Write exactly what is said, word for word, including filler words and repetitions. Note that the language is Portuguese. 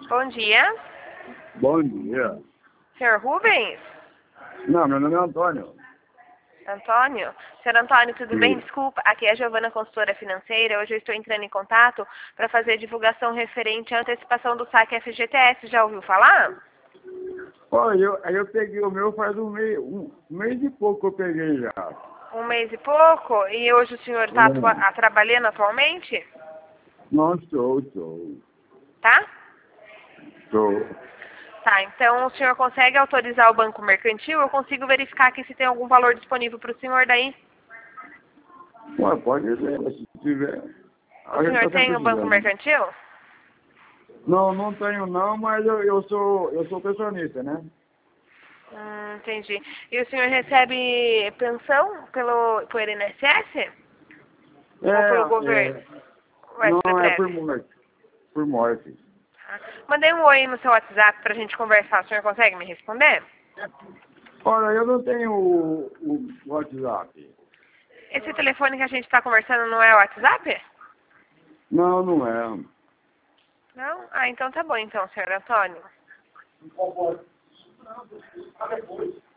Bom dia. Bom dia. Senhor Rubens? Não, meu nome é Antônio. Antônio? Senhor Antônio, tudo Sim. bem? Desculpa, aqui é a Giovana, consultora financeira. Hoje eu estou entrando em contato para fazer divulgação referente à antecipação do saque F G T S. Já ouviu falar? Olha, eu, aí eu peguei o meu faz um mês, um mês e pouco que eu peguei já. Um mês e pouco? E hoje o senhor está É. trabalhando atualmente? Não estou, estou. Tá? Estou. Tá, então o senhor consegue autorizar o banco mercantil? Eu consigo verificar aqui se tem algum valor disponível para o senhor daí? Ué, pode ver, se tiver. O A gente senhor está sempre tem o banco precisando. mercantil? Não, não tenho não, mas eu, eu sou eu sou pensionista, né? Hum, entendi. E o senhor recebe pensão pelo, pelo I N S S? Ou pelo É, governo? é. O Não, é por S P P R? morte. Por morte. Tá. Mandei um oi no seu WhatsApp pra gente conversar. O senhor consegue me responder? Olha, eu não tenho o, o WhatsApp. Esse telefone que a gente está conversando não é o WhatsApp? Não, não é. Não? Ah, então tá bom então, senhor Antônio.